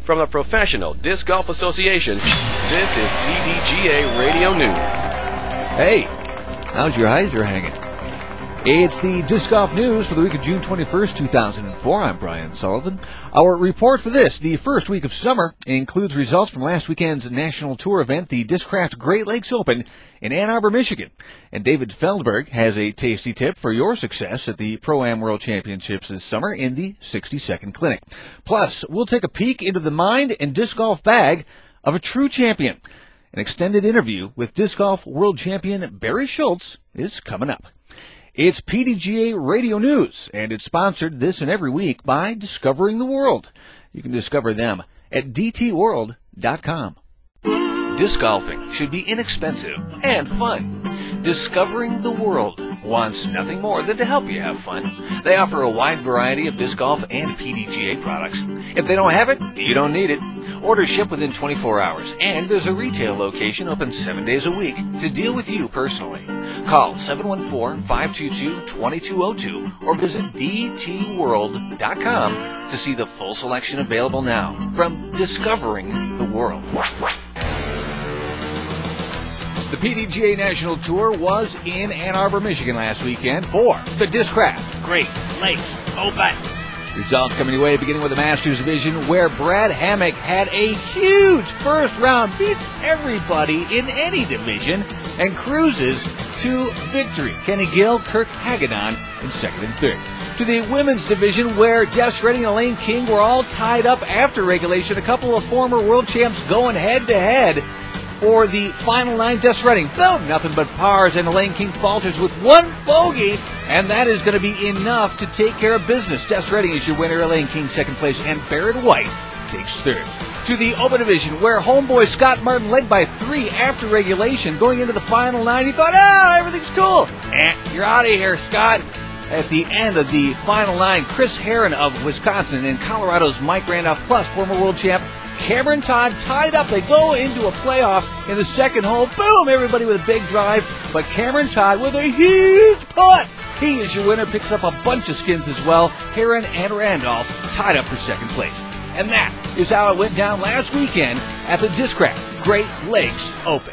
From the Professional Disc Golf Association, this is PDGA Radio News. Hey, how's your hyzer hanging? It's the Disc Golf News for the week of June 21st, 2004. I'm Brian Sullivan. Our report for this, the first week of summer, includes results from last weekend's national tour event, the Discraft Great Lakes Open in Ann Arbor, Michigan. And David Feldberg has a tasty tip for your success at the Pro-Am World Championships this summer in the 60-second clinic. Plus, we'll take a peek into the mind and disc golf bag of a true champion. An extended interview with disc golf world champion Barry Schultz is coming up. It's PDGA Radio News, and it's sponsored this and every week by Discovering the World. You can discover them at dtworld.com. Disc golfing should be inexpensive and fun. Discovering the World wants nothing more than to help you have fun. They offer a wide variety of disc golf and PDGA products. If they don't have it, you don't need it. Orders ship within 24 hours, and there's a retail location open 7 days a week to deal with you personally. Call 714-522-2202 or visit dtworld.com to see the full selection available now from Discovering the World. The PDGA National Tour was in Ann Arbor, Michigan last weekend for the Discraft Great Lakes Open. Results coming your way, beginning with the Masters Division, where Brad Hammock had a huge first round, beats everybody in any division, and cruises to victory. Kenny Gill, Kirk Hagedorn in second and third. To the Women's Division, where Jess Redding and Elaine King were all tied up after regulation. A couple of former world champs going head-to-head for the final nine. Jess Redding, boom, nothing but pars, and Elaine King falters with one bogey, and that is going to be enough to take care of business. Jess Redding is your winner, Elaine King second place, and Barrett White takes third. To the Open Division, where homeboy Scott Martin led by 3 after regulation. Going into the final 9, he thought, everything's cool. You're out of here, Scott. At the end of the final 9, Chris Herron of Wisconsin and Colorado's Mike Randolph, plus former world champ Cameron Todd tied up. They go into a playoff in the second hole. Boom! Everybody with a big drive. But Cameron Todd with a huge putt. He is your winner, picks up a bunch of skins as well. Herron and Randolph tied up for second place. And that is how it went down last weekend at the Discraft Great Lakes Open.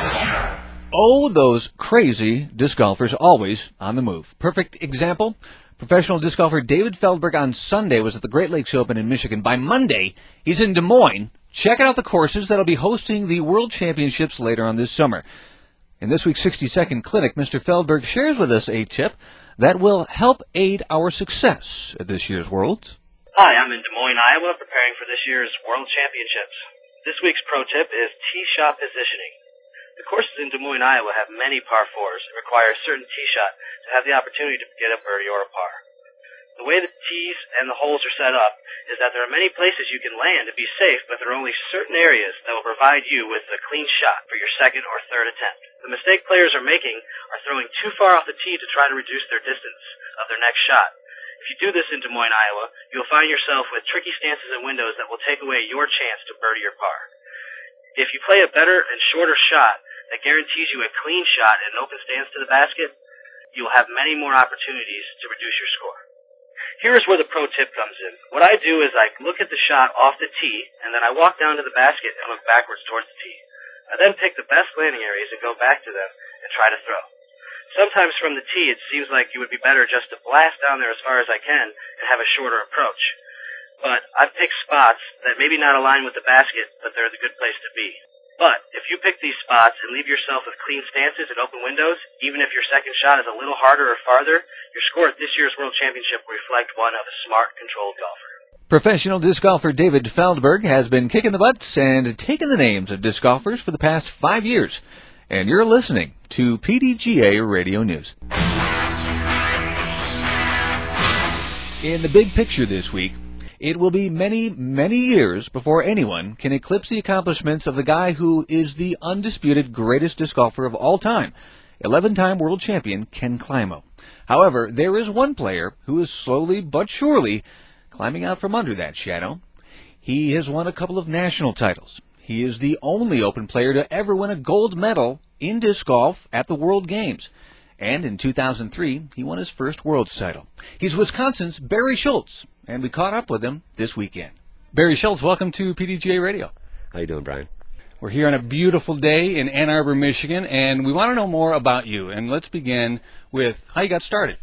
Oh, those crazy disc golfers always on the move. Perfect example. Professional disc golfer David Feldberg on Sunday was at the Great Lakes Open in Michigan. By Monday, he's in Des Moines, checking out the courses that'll be hosting the World Championships later on this summer. In this week's 60-second clinic, Mr. Feldberg shares with us a tip that will help aid our success at this year's Worlds. Hi, I'm in Des Moines, Iowa, preparing for this year's World Championships. This week's pro tip is tee shot positioning. The courses in Des Moines, Iowa have many par 4s and require a certain tee shot to have the opportunity to get a birdie or a par. The way the tees and the holes are set up is that there are many places you can land to be safe, but there are only certain areas that will provide you with a clean shot for your second or third attempt. The mistake players are making are throwing too far off the tee to try to reduce their distance of their next shot. If you do this in Des Moines, Iowa, you'll find yourself with tricky stances and windows that will take away your chance to birdie or par. If you play a better and shorter shot that guarantees you a clean shot and an open stance to the basket, you'll have many more opportunities to reduce your score. Here's where the pro tip comes in. What I do is I look at the shot off the tee, and then I walk down to the basket and look backwards towards the tee. I then pick the best landing areas and go back to them and try to throw. Sometimes from the tee it seems like it would be better just to blast down there as far as I can and have a shorter approach. But I've picked spots that maybe not align with the basket, but they're the good place to be. But if you pick these spots and leave yourself with clean stances and open windows, even if your second shot is a little harder or farther, your score at this year's World Championship will reflect one of a smart, controlled golfer. Professional disc golfer David Feldberg has been kicking the butts and taking the names of disc golfers for the past 5 years. And you're listening to PDGA Radio News. In the big picture this week, it will be many, many years before anyone can eclipse the accomplishments of the guy who is the undisputed greatest disc golfer of all time, 11-time world champion Ken Climo. However, there is one player who is slowly but surely climbing out from under that shadow. He has won a couple of national titles. He is the only Open player to ever win a gold medal in disc golf at the World Games. And in 2003, he won his first World's title. He's Wisconsin's Barry Schultz, and we caught up with him this weekend. Barry Schultz, welcome to PDGA Radio. How you doing, Brian? We're here on a beautiful day in Ann Arbor, Michigan, and we want to know more about you. And let's begin with how you got started.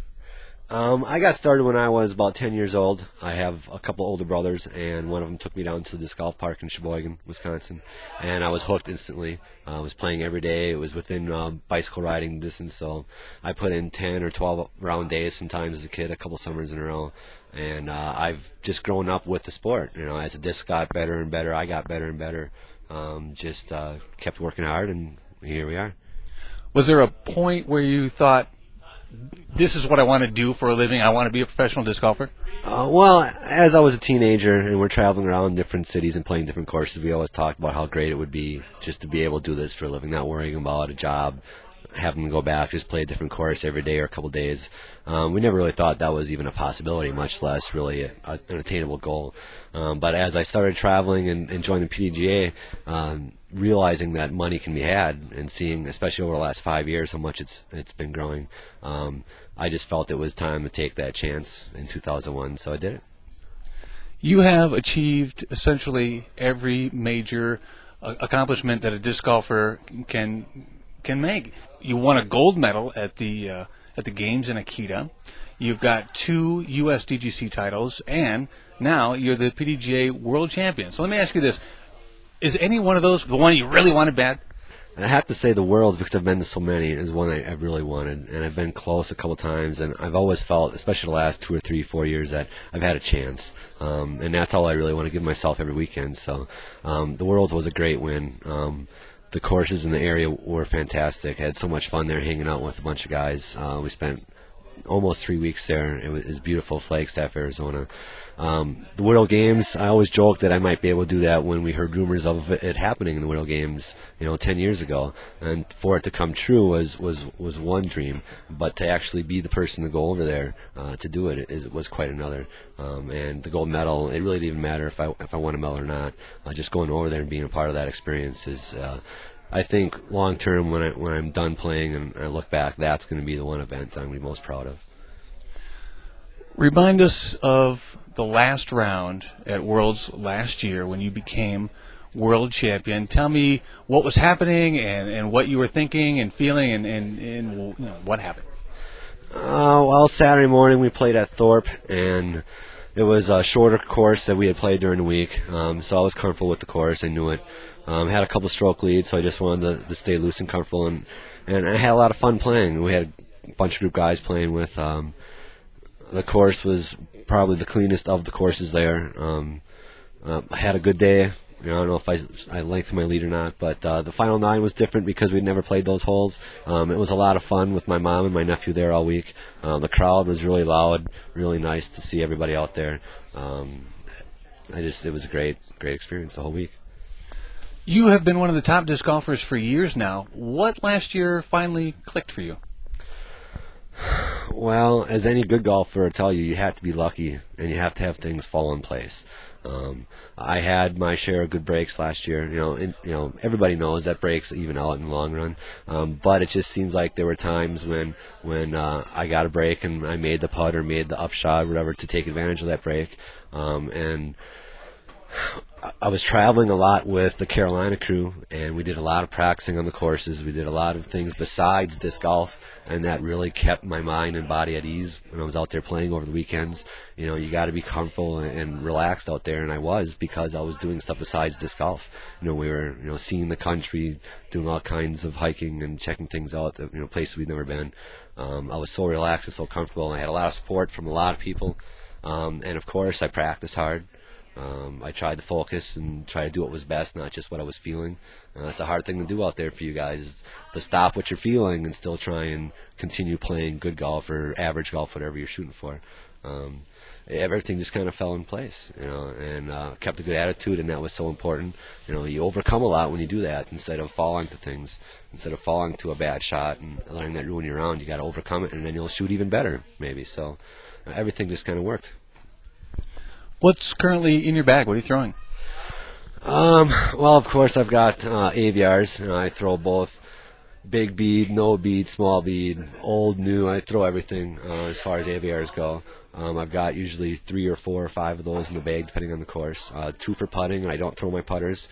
I got started when I was about 10 years old. I have a couple older brothers, and one of them took me down to this golf park in Sheboygan, Wisconsin, and I was hooked instantly. I was playing every day. It was within bicycle riding distance, so I put in 10 or 12 round days sometimes as a kid, a couple summers in a row. And I've just grown up with the sport. You know, as the disc got better and better, I got better and better. Just kept working hard, and here we are. Was there a point where you thought, this is what I want to do for a living, I want to be a professional disc golfer? Well, as I was a teenager and we're traveling around different cities and playing different courses, we always talked about how great it would be just to be able to do this for a living, not worrying about a job, having to go back, just play a different course every day or a couple of days. We never really thought that was even a possibility, much less really an attainable goal. But as I started traveling and joined the PDGA, realizing that money can be had and seeing, especially over the last 5 years, how much it's been growing, I just felt it was time to take that chance in 2001, so I did it. You have achieved essentially every major accomplishment that a disc golfer can make. You won a gold medal at the games in Akita. You've got 2 U.S. DGC titles, and now you're the PDGA World Champion. So let me ask you this. Is any one of those the one you really wanted bad? I have to say the Worlds, because I've been to so many, is one I really wanted, and I've been close a couple times, and I've always felt, especially the last 2 or 3, 4 years, that I've had a chance, and that's all I really want to give myself every weekend. So the Worlds was a great win. The courses in the area were fantastic. I had so much fun there hanging out with a bunch of guys. We spent almost 3 weeks there. It was beautiful, Flagstaff, Arizona. The World Games, I always joked that I might be able to do that when we heard rumors of it happening in the World Games, 10 years ago. And for it to come true was one dream, but to actually be the person to go over there to do it was quite another. And the gold medal, it really didn't even matter if I won a medal or not. Just going over there and being a part of that experience is, I think, long term, when I'm done playing and I look back, that's going to be the one event I'm going to be most proud of. Remind us of the last round at Worlds last year when you became world champion. Tell me what was happening and what you were thinking and feeling and what happened. Well, Saturday morning we played at Thorpe, and it was a shorter course that we had played during the week, so I was comfortable with the course. I knew it. Had a couple stroke leads, so I just wanted to stay loose and comfortable, and I had a lot of fun playing. We had a bunch of group guys playing with. The course was probably the cleanest of the courses there. I had a good day. I don't know if I lengthened my lead or not, but the final 9 was different because we'd never played those holes. It was a lot of fun with my mom and my nephew there all week. The crowd was really loud, really nice to see everybody out there. It was a great experience the whole week. You have been one of the top disc golfers for years now. What last year finally clicked for you? Well, as any good golfer will tell you, you have to be lucky and you have to have things fall in place. I had my share of good breaks last year. Everybody knows that breaks even out in the long run. But it just seems like there were times when I got a break and I made the putt or made the upshot or whatever to take advantage of that break. And I was traveling a lot with the Carolina crew, and we did a lot of practicing on the courses. We did a lot of things besides disc golf, and that really kept my mind and body at ease when I was out there playing over the weekends. You got to be comfortable and relaxed out there, and I was, because I was doing stuff besides disc golf. We were seeing the country, doing all kinds of hiking and checking things out, places we'd never been. I was so relaxed and so comfortable, and I had a lot of support from a lot of people, and of course I practiced hard. I tried to focus and try to do what was best, not just what I was feeling. That's a hard thing to do out there for you guys, to stop what you're feeling and still try and continue playing good golf or average golf, whatever you're shooting for. Everything just kind of fell in place, and kept a good attitude, and that was so important. You overcome a lot when you do that, instead of falling to things, instead of falling to a bad shot and letting that ruin your round. You got to overcome it, and then you'll shoot even better, maybe. So everything just kind of worked. What's currently in your bag? What are you throwing? Well, of course, I've got AVRs. I throw both big bead, no bead, small bead, old, new. I throw everything as far as AVRs go. I've got usually 3 or 4 or 5 of those in the bag, depending on the course. 2 for putting. I don't throw my putters.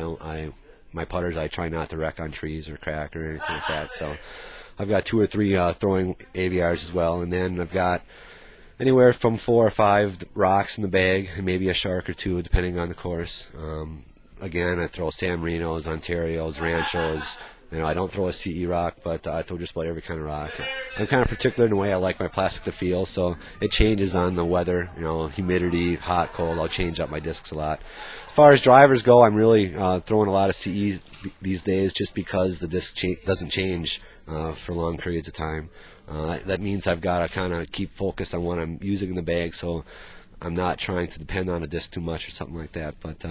My putters I try not to wreck on trees or crack or anything like that. So I've got 2 or 3 throwing AVRs as well, and then I've got anywhere from 4 or 5 rocks in the bag, and maybe a shark or 2, depending on the course. Again, I throw San Marinos, Ontarios, Ranchos. I don't throw a CE rock, but I throw just about every kind of rock. I'm kind of particular in the way I like my plastic to feel, so it changes on the weather, humidity, hot, cold. I'll change up my discs a lot. As far as drivers go, I'm really throwing a lot of CEs these days just because the disc doesn't change for long periods of time. That means I've got to kind of keep focused on what I'm using in the bag, so I'm not trying to depend on a disc too much or something like that. But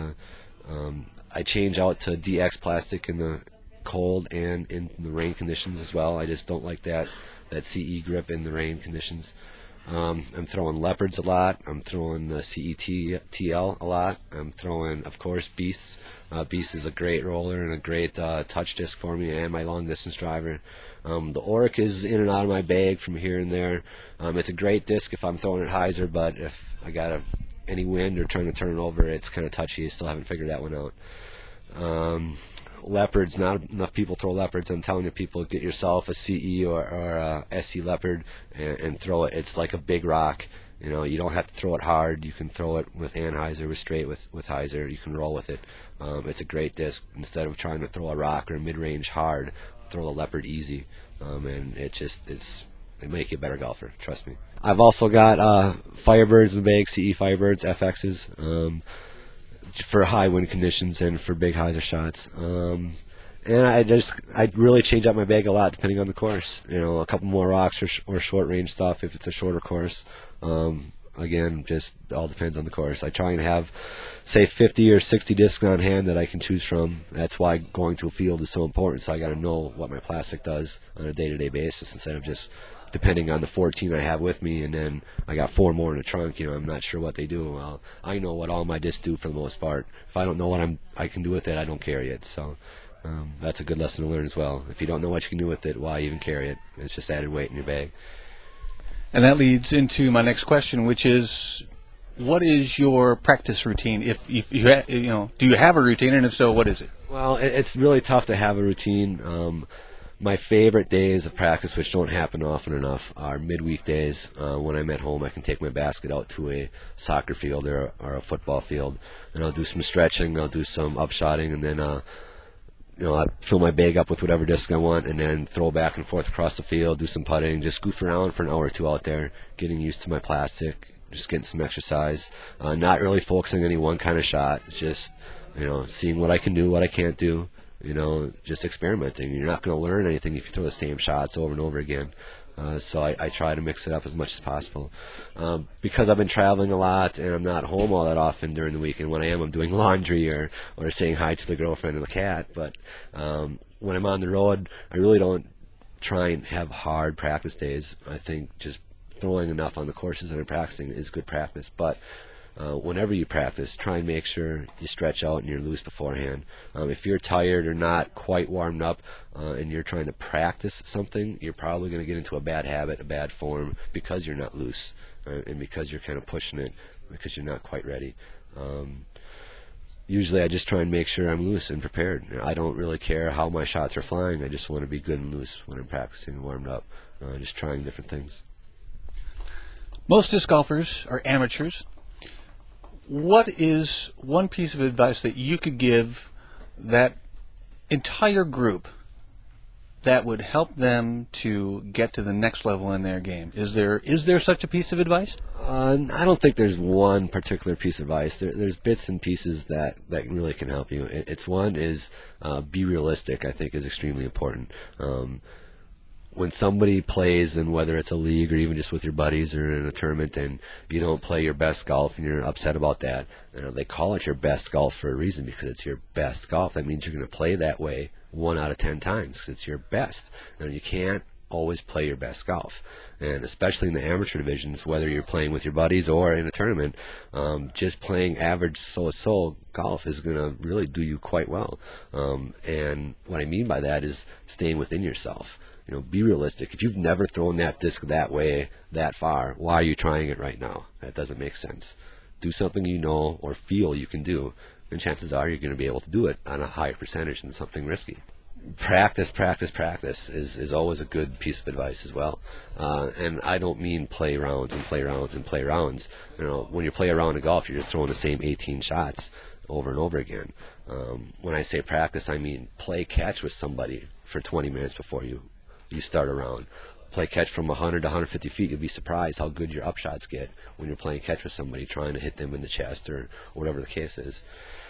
I change out to DX plastic in the cold and in the rain conditions as well. I just don't like that CE grip in the rain conditions. I'm throwing Leopards a lot. I'm throwing the CETL a lot. I'm throwing, of course, Beasts. Beast is a great roller and a great touch disc for me and my long distance driver. The Oric is in and out of my bag from here and there. It's a great disc if I'm throwing it hyzer, but if I got any wind or trying to turn it over, it's kind of touchy. I still haven't figured that one out. Leopards, not enough people throw Leopards. I'm telling you, people, get yourself a CE or a SC Leopard and throw it. It's like a big rock. You don't have to throw it hard. You can throw it with Anheuser or straight with hyzer. You can roll with it. It's a great disc. Instead of trying to throw a rock or a mid-range hard, throw a Leopard easy. And it make you a better golfer. Trust me. I've also got Firebirds in the bag, CE Firebirds, FXs. For high wind conditions and for big hyzer shots. And I really change up my bag a lot depending on the course. A couple more rocks or short range stuff if it's a shorter course. Again, just all depends on the course. I try and have, say, 50 or 60 discs on hand that I can choose from. That's why going to a field is so important. So I got to know what my plastic does on a day-to-day basis instead of just depending on the 14 I have with me, and then I got 4 more in the trunk. I'm not sure what they do. Well, I know what all my discs do for the most part. If I don't know what I can do with it, I don't carry it. So that's a good lesson to learn as well. If you don't know what you can do with it, why even carry it? It's just added weight in your bag. And that leads into my next question, which is, what is your practice routine? If you do you have a routine, and if so, what is it? Well, it's really tough to have a routine. My favorite days of practice, which don't happen often enough, are midweek days. When I'm at home, I can take my basket out to a soccer field or a football field, and I'll do some stretching, I'll do some upshotting, and then I fill my bag up with whatever disc I want, and then throw back and forth across the field, do some putting, just goof around for an hour or 2 out there, getting used to my plastic, just getting some exercise. Not really focusing on any one kind of shot, just seeing what I can do, what I can't do. Just experimenting. You're not going to learn anything if you throw the same shots over and over again. So I try to mix it up as much as possible. Because I've been traveling a lot and I'm not home all that often during the week, and when I am, I'm doing laundry or saying hi to the girlfriend and the cat. But when I'm on the road, I really don't try and have hard practice days. I think just throwing enough on the courses that I'm practicing is good practice. But whenever you practice, try and make sure you stretch out and you're loose beforehand. If you're tired or not quite warmed up and you're trying to practice something, you're probably going to get into a bad habit, a bad form, because you're not loose and because you're kind of pushing it because you're not quite ready. Usually I just try and make sure I'm loose and prepared. I don't really care how my shots are flying. I just want to be good and loose when I'm practicing and warmed up, just trying different things. Most disc golfers are amateurs. What is one piece of advice that you could give that entire group that would help them to get to the next level in their game? Is there such a piece of advice? I don't think there's one particular piece of advice. There's bits and pieces that really can help you. One is be realistic, I think, is extremely important. When somebody plays, and whether it's a league or even just with your buddies or in a tournament, and you don't play your best golf and you're upset about that, they call it your best golf for a reason, because it's your best golf. That means you're going to play that way 1 out of 10 times, because it's your best. You can't always play your best golf. And especially in the amateur divisions, whether you're playing with your buddies or in a tournament, just playing average so-so golf is going to really do you quite well. And what I mean by that is staying within yourself. You know, be realistic. If you've never thrown that disc that way, that far, why are you trying it right now? That doesn't make sense. Do something you know or feel you can do, and chances are you're going to be able to do it on a higher percentage than something risky. Practice is always a good piece of advice as well. And I don't mean play rounds and play rounds and play rounds. You know, when you play a round of golf, you're just throwing the same 18 shots over and over again. When I say practice, I mean play catch with somebody for 20 minutes before you start a round. Play catch from 100 to 150 feet. You'll be surprised how good your upshots get when you're playing catch with somebody, trying to hit them in the chest or whatever the case is.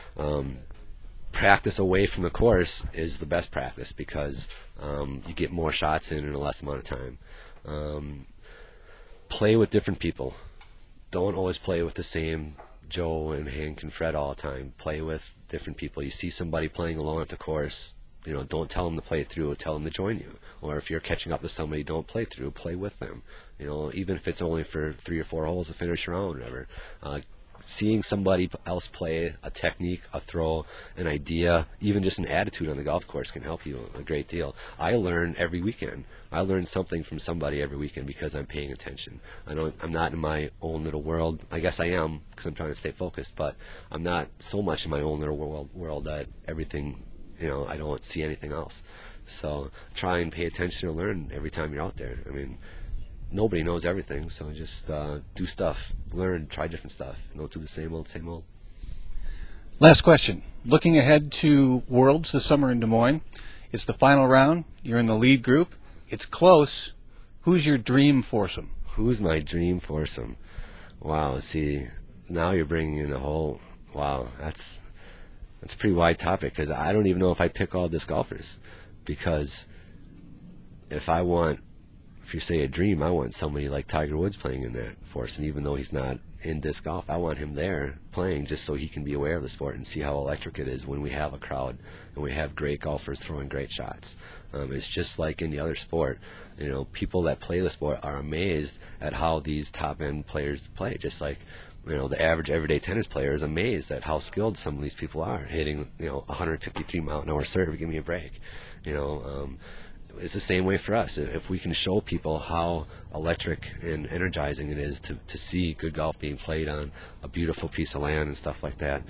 Practice away from the course is the best practice because you get more shots in a less amount of time. Play with different people. Don't always play with the same Joe and Hank and Fred all the time. Play with different people. You see somebody playing alone at the course, you know, don't tell them to play through, tell them to join you. Or if you're catching up to somebody, don't play through, play with them. You know, even if it's only for 3 or 4 holes to finish your round, whatever. Seeing somebody else play a technique, a throw, an idea, even just an attitude on the golf course can help you a great deal. I learn every weekend. I learn something from somebody every weekend because I'm paying attention. I'm not in my own little world. I guess I am because I'm trying to stay focused, but I'm not so much in my own little world that everything, you know, I don't see anything else. So try and pay attention and learn every time you're out there. I mean, nobody knows everything, so just do stuff, learn, try different stuff. Don't do the same old, same old. Last question. Looking ahead to Worlds this summer in Des Moines, it's the final round. You're in the lead group. It's close. Who's your dream foursome? Who's my dream foursome? Wow, see, now you're bringing in a whole, wow, that's a pretty wide topic because I don't even know if I pick all disc golfers. Because if you say a dream, I want somebody like Tiger Woods playing in that foursome, even though he's not in disc golf. I want him there playing just so he can be aware of the sport and see how electric it is when we have a crowd and we have great golfers throwing great shots. It's just like any other sport. You know, people that play the sport are amazed at how these top-end players play, just like, you know, the average everyday tennis player is amazed at how skilled some of these people are, hitting, you know, 153-mile-an-hour serve. Give me a break. You know, it's the same way for us. If we can show people how electric and energizing it is to see good golf being played on a beautiful piece of land and stuff like that,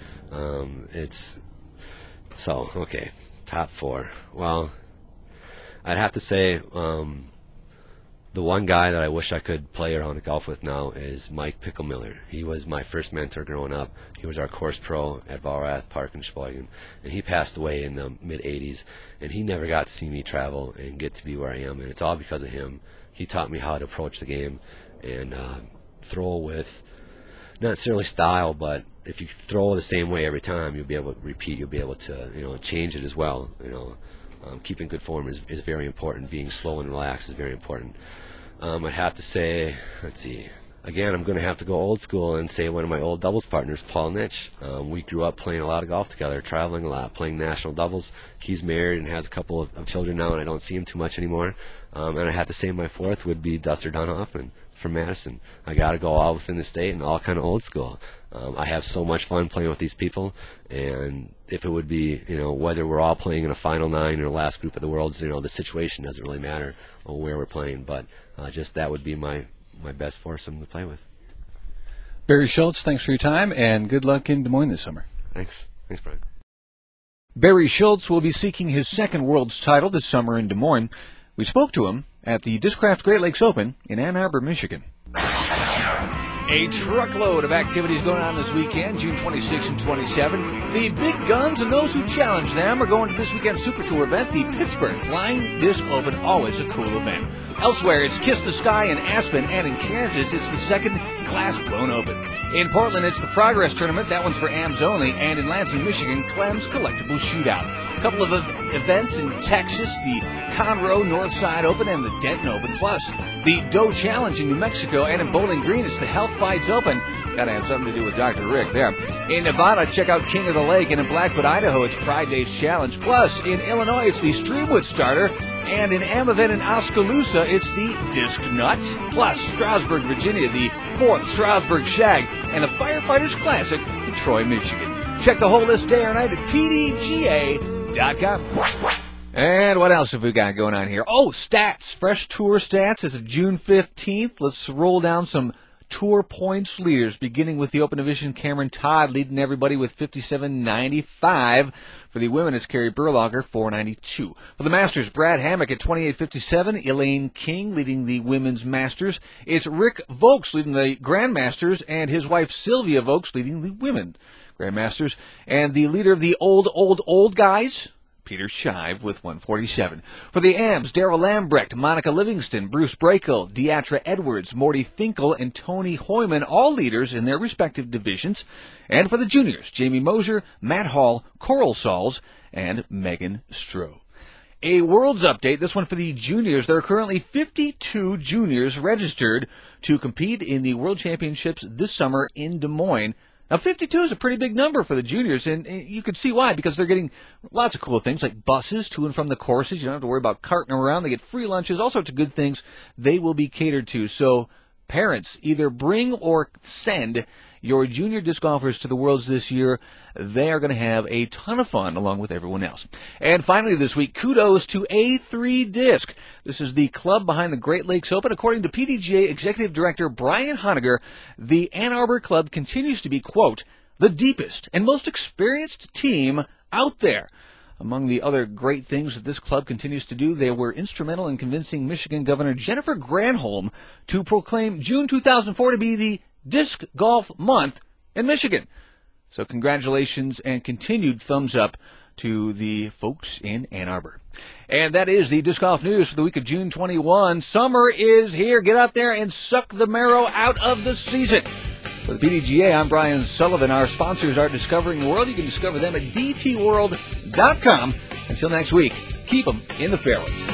okay, top 4. Well, I'd have to say the one guy that I wish I could play around the golf with now is Mike Pickle-Miller. He was my first mentor growing up. He was our course pro at Valrath Park in Sheboygan, and he passed away in the mid-'80s, and he never got to see me travel and get to be where I am, and it's all because of him. He taught me how to approach the game and throw with not necessarily style, but if you throw the same way every time, you'll be able to repeat. You'll be able to, you know, change it as well. You know, keeping good form is very important. Being slow and relaxed is very important. I'd have to say, let's see, again, I'm going to have to go old school and say one of my old doubles partners, Paul Nitsch. We grew up playing a lot of golf together, traveling a lot, playing national doubles. He's married and has a couple of children now, and I don't see him too much anymore. And I have to say my fourth would be Duster Don Hoffman from Madison. I got to go all within the state and all kind of old school. I have so much fun playing with these people, and if it would be, you know, whether we're all playing in a final 9 or last group of the Worlds, you know, the situation doesn't really matter or where we're playing, but just that would be my best foursome to play with. Barry Schultz, thanks for your time, and good luck in Des Moines this summer. Thanks, Brian. Barry Schultz will be seeking his second World's title this summer in Des Moines. We spoke to him at the Discraft Great Lakes Open in Ann Arbor, Michigan. A truckload of activities going on this weekend, June 26 and 27. The big guns and those who challenge them are going to this weekend's Super Tour event, the Pittsburgh Flying Disc Open, always a cool event. Elsewhere, it's Kiss the Sky in Aspen, and in Kansas, it's the second Glass Blown Open. In Portland, it's the Progress Tournament. That one's for AMs only. And in Lansing, Michigan, Clem's Collectible Shootout. A couple of events in Texas, the Conroe Northside Open and the Denton Open. Plus, the Doe Challenge in New Mexico. And in Bowling Green, it's the Health Bites Open. Got to have something to do with Dr. Rick there. In Nevada, check out King of the Lake. And in Blackfoot, Idaho, it's Pride Days Challenge. Plus, in Illinois, it's the Streamwood Starter. And in Am event in Oskaloosa, it's the Disc Nut, plus Strasburg, Virginia, the 4th Strasburg Shag, and the Firefighters Classic in Troy, Michigan. Check the whole list day or night at pdga.com. And what else have we got going on here? Oh, stats. Fresh tour stats as of June 15th. Let's roll down some tour points leaders, beginning with the Open Division. Cameron Todd leading everybody with 57.95. For the women, it's Carrie Berlager, 492. For the Masters, Brad Hammock at 28.57. Elaine King leading the women's Masters. It's Rick Vokes leading the Grandmasters, and his wife Sylvia Vokes leading the women Grandmasters. And the leader of the old guys, Peter Shive with 147. For the AMs, Darrell Lambrecht, Monica Livingston, Bruce Brakel, Deatra Edwards, Morty Finkel, and Tony Hoyman, all leaders in their respective divisions. And for the juniors, Jamie Mosier, Matt Hall, Coral Sauls, and Megan Stroh. A Worlds update, this one for the juniors. There are currently 52 juniors registered to compete in the World Championships this summer in Des Moines. Now, 52 is a pretty big number for the juniors, and you can see why, because they're getting lots of cool things like buses to and from the courses. You don't have to worry about carting around. They get free lunches, all sorts of good things they will be catered to. So, parents, either bring or send your junior disc golfers to the Worlds this year. They are going to have a ton of fun along with everyone else. And finally this week, kudos to A3 Disc. This is the club behind the Great Lakes Open. According to PDGA Executive Director Brian Honegger, the Ann Arbor club continues to be, quote, the deepest and most experienced team out there. Among the other great things that this club continues to do, they were instrumental in convincing Michigan Governor Jennifer Granholm to proclaim June 2004 to be the Disc Golf Month in Michigan. So congratulations and continued thumbs up to the folks in Ann Arbor. And that is the Disc Golf News for the week of June 21. Summer is here. Get out there and suck the marrow out of the season. For the PDGA, I'm Brian Sullivan. Our sponsors are Discovering the World. You can discover them at dtworld.com. Until next week, keep them in the fairways.